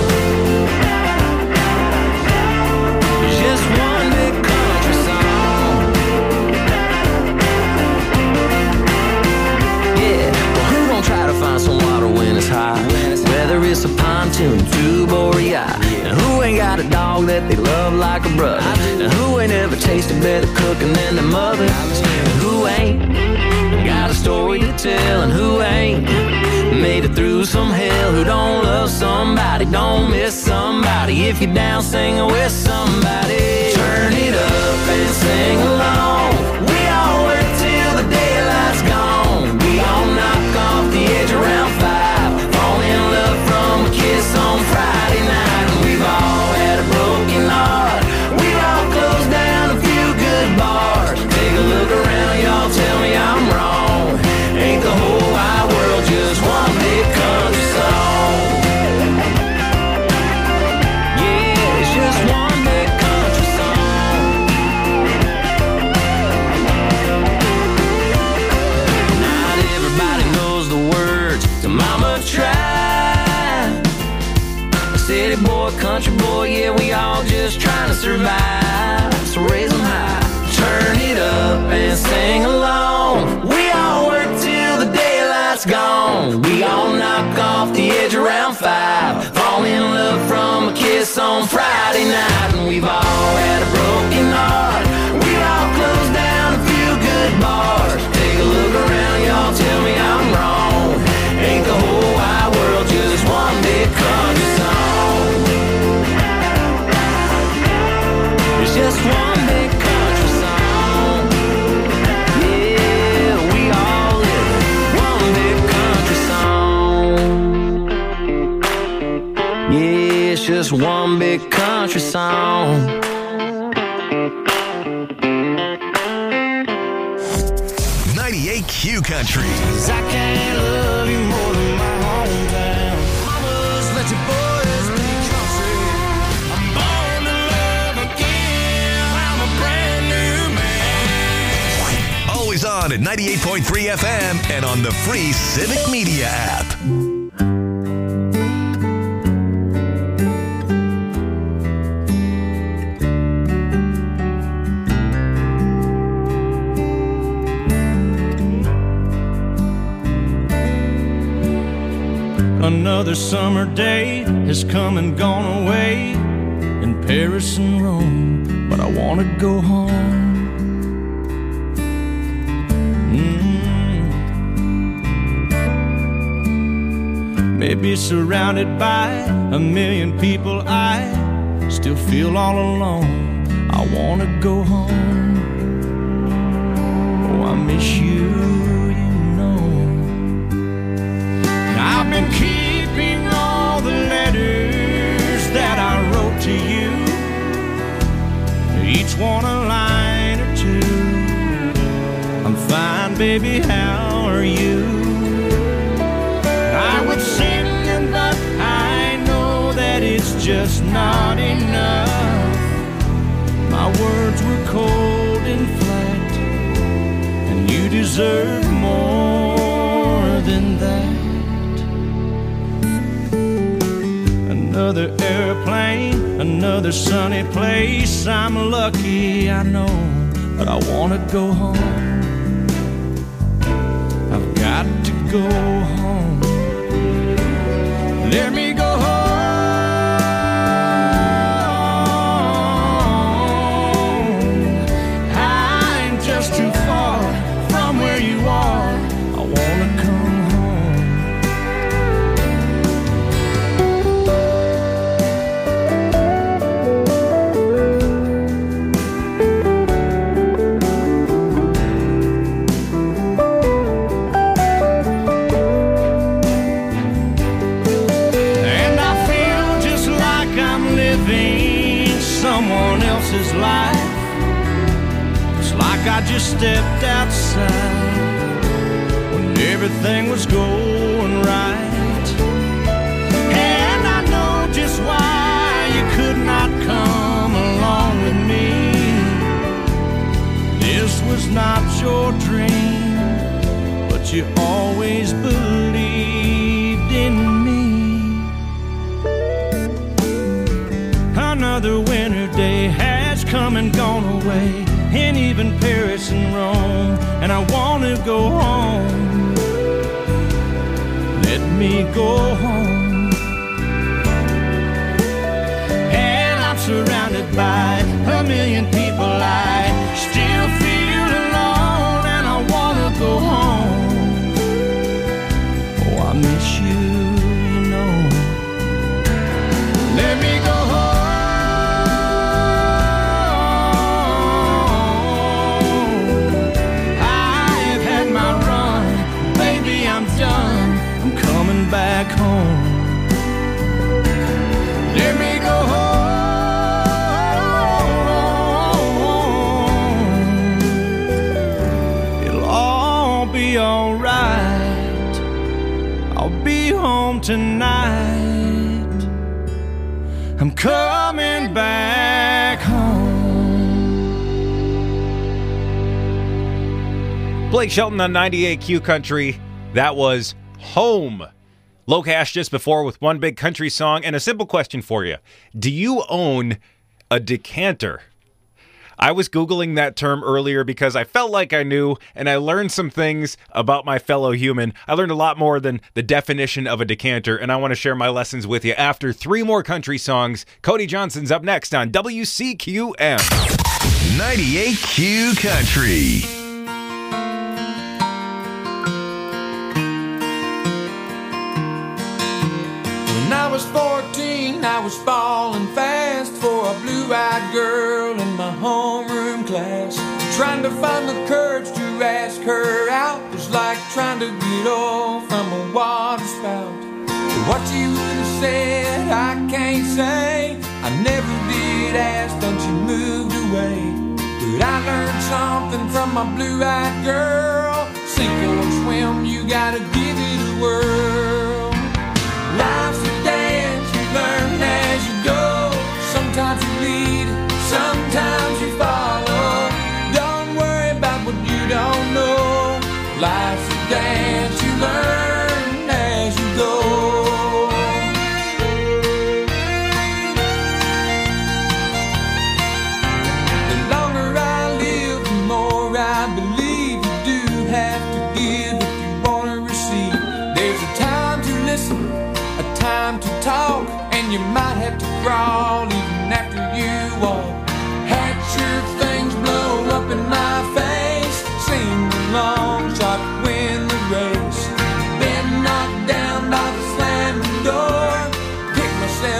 Just one big country song. Yeah, well, who gon' try to find some water when it's hot? Whether it's a pontoon, tube, or a yacht. And who ain't got a dog that they love like a brother? And who ain't ever tasted better cooking than their mother? And who ain't got a story to tell? And who ain't made it through some hell? Who don't love somebody, don't miss somebody? If you're down, sing with somebody. Turn it up and sing along. We all work till the daylight's gone. We all knock off the edge around five. From a kiss on Friday night, and we've all had a broken heart. We've all closed down a few good bars. Take a look around, y'all, tell me I'm wrong. Ain't the whole wide world just one big country song? Yeah, it's just one big country song. Not everybody knows the words to Mama Tried. City boy, country boy, yeah, we all just trying to survive. So raise them high, turn it up and sing along. We all work till the daylight's gone. We all knock off the edge around five. Fall in love from a kiss on Friday night. And we've all had a broken heart. We've all closed down a few good bars. Take a look around, y'all, tell me I'm wrong. Ain't the whole wide world just one big country song? Just one big country song. Yeah, we all live one big country song. Yeah, it's just one big country song. ninety-eight Q Country. I can't love you more than my hometown. Mamas, let your boys be country. I'm born to love again. I'm a brand new man. Always on at ninety-eight point three F M and on the free Civic Media app. Another summer day has come and gone away in Paris and Rome, but I want to go home. Maybe surrounded by a million people, I still feel all alone. I wanna go home. Oh, I miss you, you know. I've been keeping all the letters that I wrote to you, each one a line or two. I'm fine, baby, how are you? I would sing them, but I know that it's just not enough. My words were cold and flat, and you deserve more than that. Another airplane, another sunny place. I'm lucky, I know, but I wanna go home. I've got to go home. Let me go home. I'm just too far from where you are. I wanna come home. Someone else's life. It's like I just stepped outside when everything was going right. And I know just why you could not come along with me. This was not your dream, but you always believed in me. Another winter day has come and gone away, and even Paris and Rome, and I want to go home. Let me go home. And I'm surrounded by a million people. I still feel alone, and I want to go home. Oh, I miss you, you know. Let me go home. Back home. Let me go home. It'll all be alright. I'll be home tonight. I'm coming back home. Blake Shelton on ninety-eight Q Country. That was Home. Low Cash just before with One Big Country Song. And a simple question for you. Do you own a decanter? I was Googling that term earlier because I felt like I knew, and I learned some things about my fellow human. I learned a lot more than the definition of a decanter, and I want to share my lessons with you after three more country songs. Cody Johnson's up next on W C Q M. ninety-eight Q Country. When I was fourteen, I was falling fast for a blue-eyed girl in my homeroom class. Trying to find the courage to ask her out was like trying to get oil from a water spout. What you would have said, I can't say. I never did ask, then she moved away. But I learned something from my blue-eyed girl. Sink or swim, you gotta give it a whirl. Life's a dance, you learn as you go. Sometimes you lead, sometimes you follow. Don't worry about what you don't know. Life's a dance, you learn as you go. The longer I live, the more I believe you do have to give if you want to receive. There's a time to listen, a time to talk, and you might have to crawl even after you walk. Had your things blow up in my face, sing the long shot, win the race. Been knocked down by the slam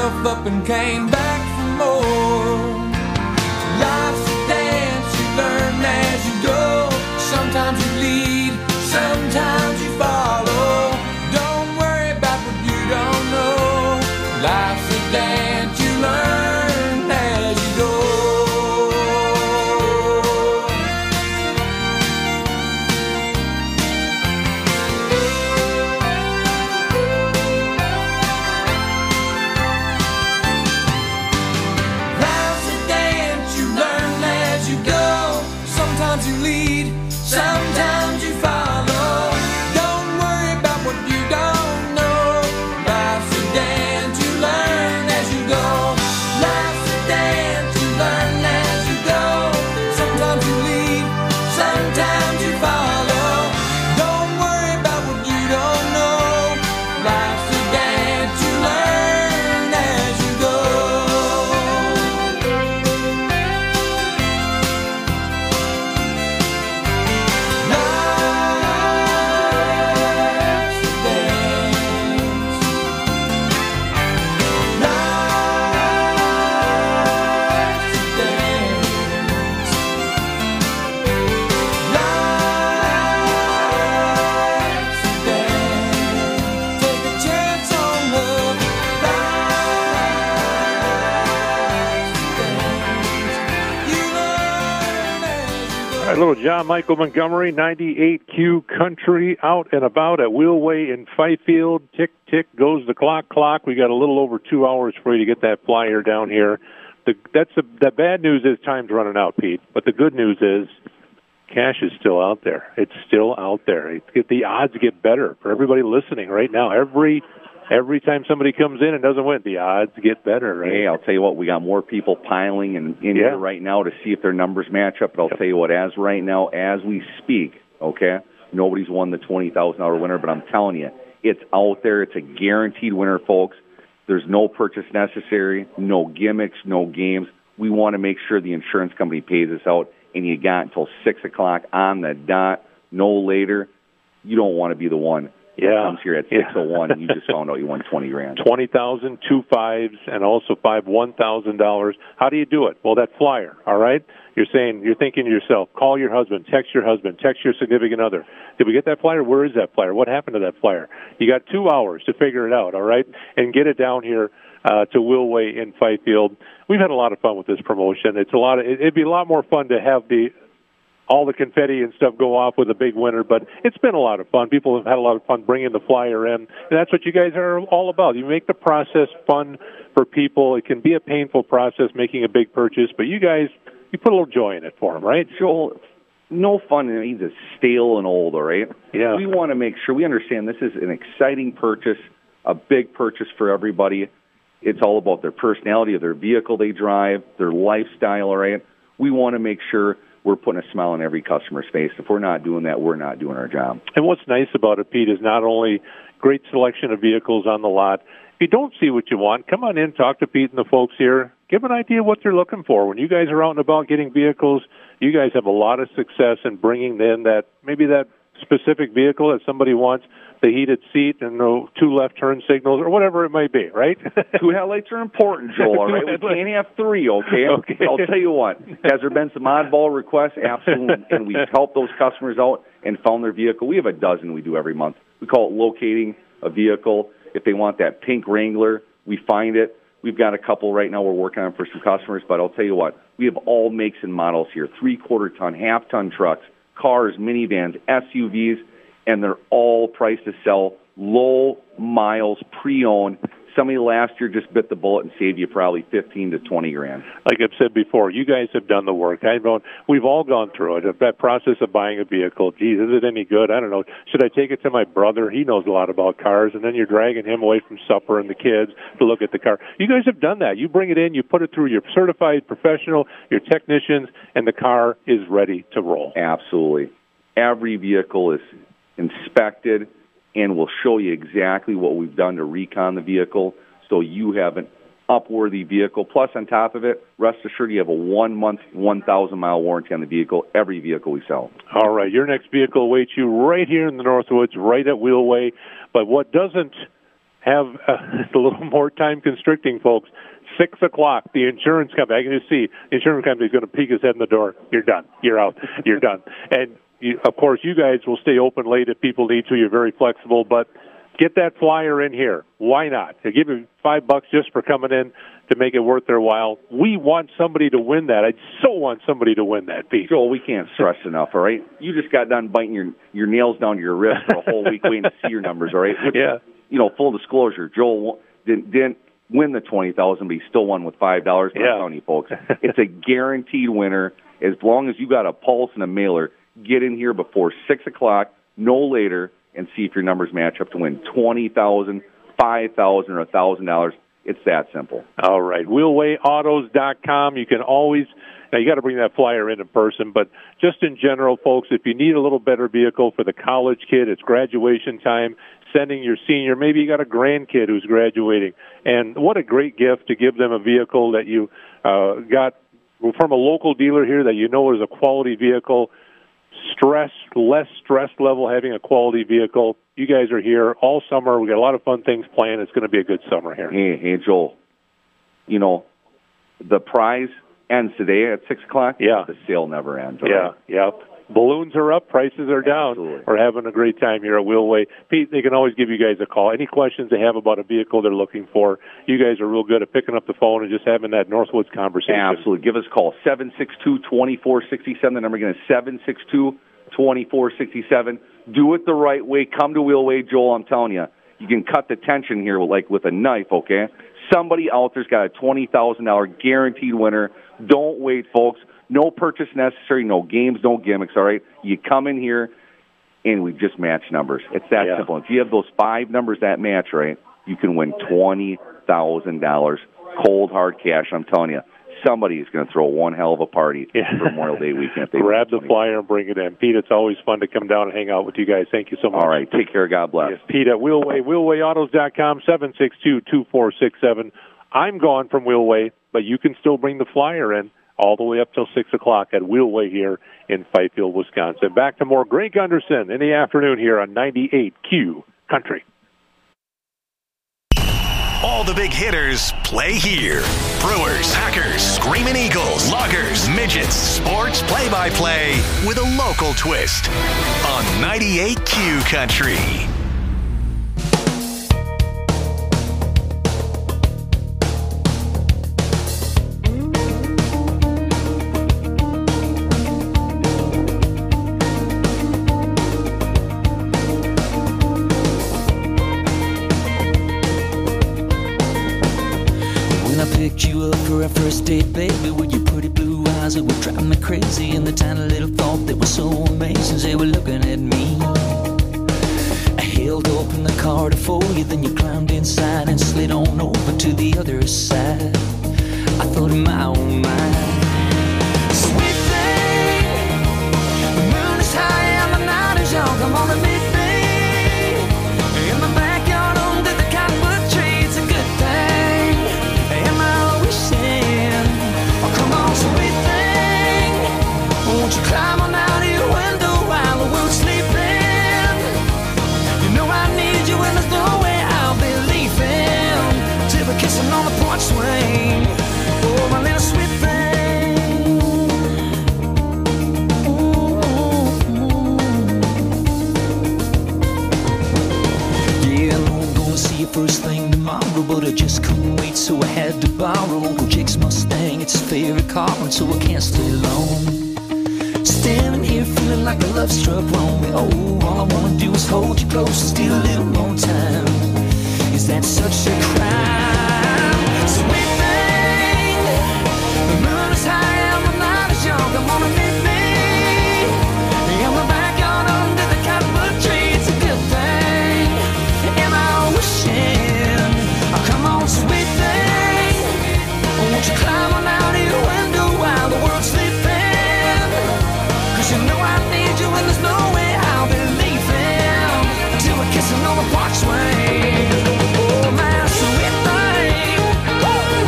yourself up and came back for more. Life's a dance, you learn as you go. Sometimes you lead, sometimes you follow. Don't worry about what you don't know. Life's a dance, you learn as you go. Life's a dance, you learn as you go. Sometimes you lead, sometimes you follow. Don't worry about what you don't know. Life's a dance, you learn as you go. Life's a dance, you learn as you go. Sometimes you lead, sometimes you follow. Don't worry about what you don't know. Life's a dance, you learn as you go. All right, little John Michael Montgomery, ninety-eight Q Country, out and about at Wheelway in Fifield. Tick, tick goes the clock, clock. We got a little over two hours for you to get that flyer down here. The, that's the, the bad news is time's running out, Pete. But the good news is cash is still out there. It's still out there. It, it, the odds get better for everybody listening right now. Every every time somebody comes in and doesn't win, the odds get better. Right? Hey, I'll tell you what, we got more people piling in, in Yeah. here right now to see if their numbers match up. But I'll tell you what, as right now, as we speak, okay, nobody's won the twenty thousand dollars winner, but I'm telling you, it's out there. It's a guaranteed winner, folks. There's no purchase necessary, no gimmicks, no games. We want to make sure the insurance company pays us out, and you got until six o'clock on the dot, no later. You don't want to be the one Yeah. that comes here at Yeah. six oh one and you just found out you won twenty grand. twenty thousand, two fives, and also five one thousand dollars. How do you do it? Well, that flyer, all right? You're saying, you're thinking to yourself, call your husband, text your husband, text your significant other. Did we get that flyer? Where is that flyer? What happened to that flyer? You got two hours to figure it out, all right? And get it down here uh, to Wheelway in Fifield. We've had a lot of fun with this promotion. It's a lot of, it'd be a lot more fun to have the all the confetti and stuff go off with a big winner, but it's been a lot of fun. People have had a lot of fun bringing the flyer in, and that's what you guys are all about. You make the process fun for people. It can be a painful process making a big purchase, but you guys, you put a little joy in it for them, right? Joel, no fun means it's stale and old, all right? Yeah. We want to make sure we understand this is an exciting purchase, a big purchase for everybody. It's all about their personality of their vehicle they drive, their lifestyle, all right? We want to make sure we're putting a smile on every customer's face. If we're not doing that, we're not doing our job. And what's nice about it, Pete, is not only great selection of vehicles on the lot. If you don't see what you want, come on in, talk to Pete and the folks here. Give an idea what they're looking for. When you guys are out and about getting vehicles, you guys have a lot of success in bringing in that, maybe that specific vehicle that somebody wants, the heated seat and the two left turn signals or whatever it might be, right? Two headlights are important, Joel, all right? We can't have three, okay? Okay. I'll tell you what, has there been some oddball requests? Absolutely. And we've helped those customers out and found their vehicle. We have a dozen we do every month. We call it locating a vehicle. If they want that pink Wrangler, we find it. We've got a couple right now we're working on for some customers, but I'll tell you what, we have all makes and models here, three-quarter ton, half-ton trucks, cars, minivans, S U Vs, and they're all priced to sell, low miles, pre-owned. Somebody last year just bit the bullet and saved you probably fifteen to twenty grand. Like I've said before, you guys have done the work. I know we've all gone through it. That process of buying a vehicle, geez, is it any good? I don't know. Should I take it to my brother? He knows a lot about cars, and then you're dragging him away from supper and the kids to look at the car. You guys have done that. You bring it in, you put it through your certified professional, your technicians, and the car is ready to roll. Absolutely. Every vehicle is inspected, and we'll show you exactly what we've done to recon the vehicle so you have an upworthy vehicle. Plus, on top of it, rest assured you have a one-month, one thousand mile warranty on the vehicle, every vehicle we sell. All right, your next vehicle awaits you right here in the Northwoods, right at Wheelway. But what doesn't have uh, a little more time constricting, folks. Six o'clock, the insurance company, I can just see the insurance company is going to peek his head in the door. You're done. You're out. You're done. And, you, of course, you guys will stay open late if people need to. You're very flexible, but get that flyer in here. Why not? They give you five bucks just for coming in to make it worth their while. We want somebody to win that. I so want somebody to win that, Pete. Joel, we can't stress enough, all right? You just got done biting your, your nails down to your wrist for a whole week waiting to see your numbers, all right? Which, yeah. You know, full disclosure, Joel didn't, didn't win the twenty thousand dollars, but he still won with five dollars. But yeah. I'm telling you, folks, it's a guaranteed winner. As long as you got a pulse and a mailer, get in here before six o'clock, no later, and see if your numbers match up to win twenty thousand dollars, five thousand dollars, or one thousand dollars. It's that simple. All right. wheelway autos dot com. You can always, now you got to bring that flyer in in person, but just in general, folks, if you need a little better vehicle for the college kid, it's graduation time, sending your senior, maybe you got a grandkid who's graduating, and what a great gift to give them a vehicle that you uh, got from a local dealer here that you know is a quality vehicle. Stress, less stress level having a quality vehicle. You guys are here all summer. We got a lot of fun things planned. It's going to be a good summer here. Hey, hey, Joel, you know, the prize ends today at six o'clock. Yeah. The sale never ends. Yeah, Right? yeah. Balloons are up, prices are down. Absolutely. We're having a great time here at Wheelway. Pete, they can always give you guys a call. Any questions they have about a vehicle they're looking for, you guys are real good at picking up the phone and just having that Northwoods conversation. Absolutely. Give us a call, seven six two, two four six seven. The number again is seven six two, two four six seven. Do it the right way. Come to Wheelway, Joel. I'm telling you, you can cut the tension here like with a knife, okay? Somebody out there's got a twenty thousand dollars guaranteed winner. Don't wait, folks. No purchase necessary, no games, no gimmicks, all right? You come in here, and we just match numbers. It's that Yeah. simple. If you have those five numbers that match, right, you can win twenty thousand dollars cold, hard cash. I'm telling you, somebody is going to throw one hell of a party Yeah. for Memorial Day weekend. If they Grab win the flyer and bring it in. Pete, it's always fun to come down and hang out with you guys. Thank you so much. All right, take care. God bless. Yes, Pete at Wheelway, wheelway autos dot com, seven six two, two four six seven. I'm gone from Wheelway, but you can still bring the flyer in all the way up till six o'clock at Wheelway here in Fifield, Wisconsin. Back to more Greg Gunderson in the afternoon here on ninety-eight Q Country. All the big hitters play here. Brewers, Packers, Screaming Eagles, Loggers, Midgets, sports play-by-play with a local twist on ninety-eight Q Country. Picked you up for our first date, baby, with your pretty blue eyes that were driving me crazy, and the tiny little thought that was so amazing, they were looking at me. I held open the car to for you, then you climbed inside and slid on over to the other side. I thought in my own mind, sweet thing, the moon is high and the night is young, come on and meet me in the backyard under the cottonwood tree. It's a good thing. Won't you climb on out of your window while the world's sleeping? You know I need you and there's no way I'll be leaving till we're kissing on the porch swing. Oh, my little sweet thing. Yeah, I know I'm gonna see you first thing tomorrow, but I just couldn't wait, so I had to borrow Uncle Jake's Mustang. It's his favorite car, and so I can't stay long. Standing here feeling like a love struck wrong. Oh, all I wanna do is hold you close and steal a little more time. Is that such a crime? Sweet thing, the moon is high and the night is young. Come on and meet me in the backyard under the cottonwood tree. It's a good thing. Am I wishing? Oh, come on, sweet thing. Won't you climb on out of your window while the world's sleeping? You know I need you and there's no way I'll be leaving until we're kissing on the porch swing. Oh, my sweet thing.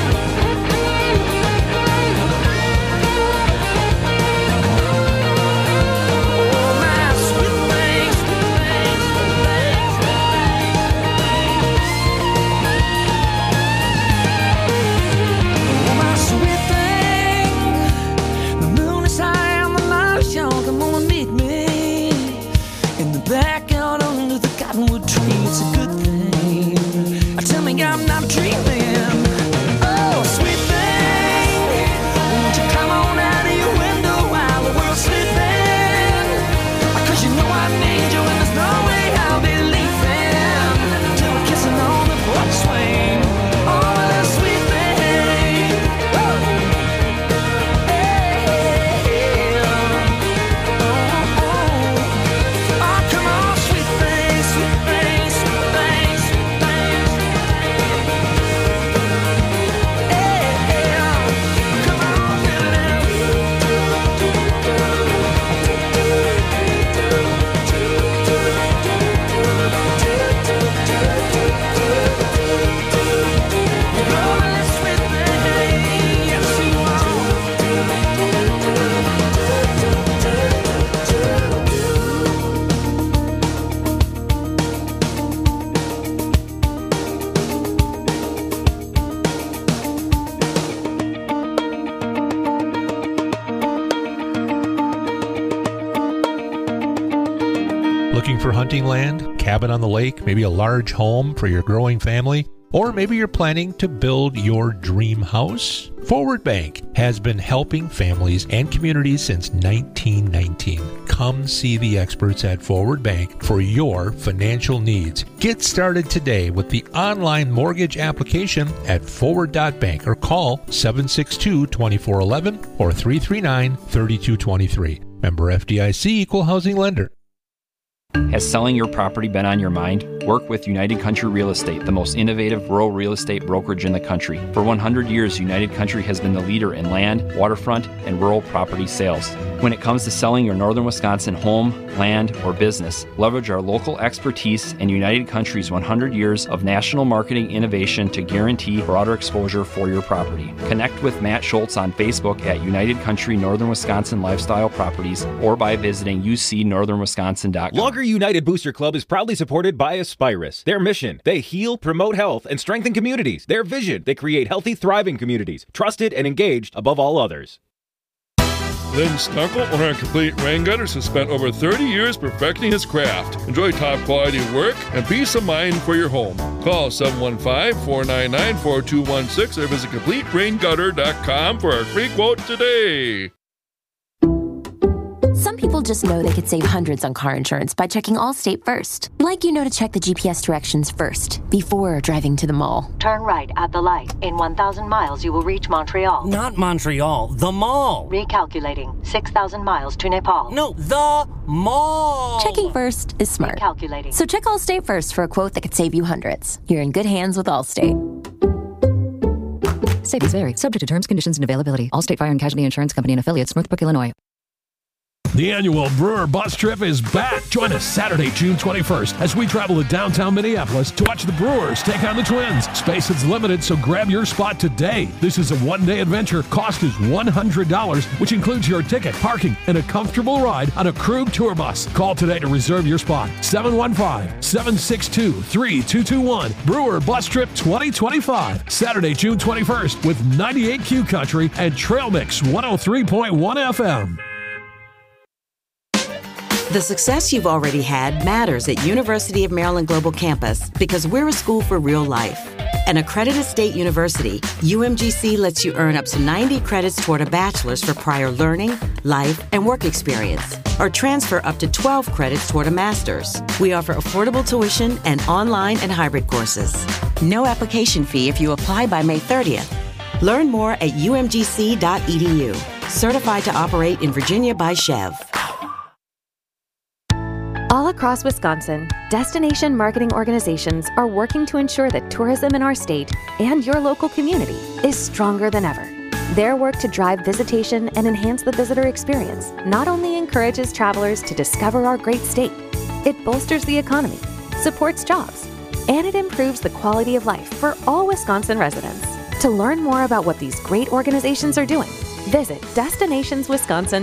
Looking for hunting land, cabin on the lake, maybe a large home for your growing family? Or maybe you're planning to build your dream house? Forward Bank has been helping families and communities since nineteen nineteen. Come see the experts at Forward Bank for your financial needs. Get started today with the online mortgage application at forward dot bank or call seven six two, two four one one or three three nine, three two two three. Member F D I C, Equal Housing Lender. Has selling your property been on your mind? Work with United Country Real Estate, the most innovative rural real estate brokerage in the country. For one hundred years, United Country has been the leader in land, waterfront, and rural property sales. When it comes to selling your northern Wisconsin home, land, or business, leverage our local expertise and United Country's one hundred years of national marketing innovation to guarantee broader exposure for your property. Connect with Matt Schultz on Facebook at United Country Northern Wisconsin Lifestyle Properties or by visiting u c northern wisconsin dot com. Logger United Booster Club is proudly supported by Aspirus. Their mission, they heal, promote health, and strengthen communities. Their vision, they create healthy, thriving communities, trusted and engaged above all others. Lynn Stunkel, owner of Complete Rain Gutters, has spent over thirty years perfecting his craft. Enjoy top quality work and peace of mind for your home. Call seven one five, four nine nine, four two one six or visit complete rain gutter dot com for a free quote today. Some people just know they could save hundreds on car insurance by checking Allstate first. Like you know to check the G P S directions first, before driving to the mall. Turn right at the light. In one thousand miles, you will reach Montreal. Not Montreal, the mall. Recalculating. six thousand miles to Nepal. No, the mall. Checking first is smart. Recalculating. So check Allstate first for a quote that could save you hundreds. You're in good hands with Allstate. Savings vary. Subject to terms, conditions, and availability. Allstate Fire and Casualty Insurance Company and Affiliates, Northbrook, Illinois. The annual Brewer Bus Trip is back. Join us Saturday, June twenty-first, as we travel to downtown Minneapolis to watch the Brewers take on the Twins. Space is limited, so grab your spot today. This is a one-day adventure. Cost is one hundred dollars, which includes your ticket, parking, and a comfortable ride on a Krug tour bus. Call today to reserve your spot. seven one five, seven six two, three two two one. Brewer Bus Trip twenty twenty-five. Saturday, June twenty-first, with ninety-eight Q Country and Trail Mix one oh three point one F M. The success you've already had matters at University of Maryland Global Campus because we're a school for real life. An accredited state university, U M G C lets you earn up to ninety credits toward a bachelor's for prior learning, life, and work experience, or transfer up to twelve credits toward a master's. We offer affordable tuition and online and hybrid courses. No application fee if you apply by May thirtieth. Learn more at u m g c dot e d u. Certified to operate in Virginia by Chev. All across Wisconsin, destination marketing organizations are working to ensure that tourism in our state and your local community is stronger than ever. Their work to drive visitation and enhance the visitor experience not only encourages travelers to discover our great state, it bolsters the economy, supports jobs, and it improves the quality of life for all Wisconsin residents. To learn more about what these great organizations are doing, visit destinations wisconsin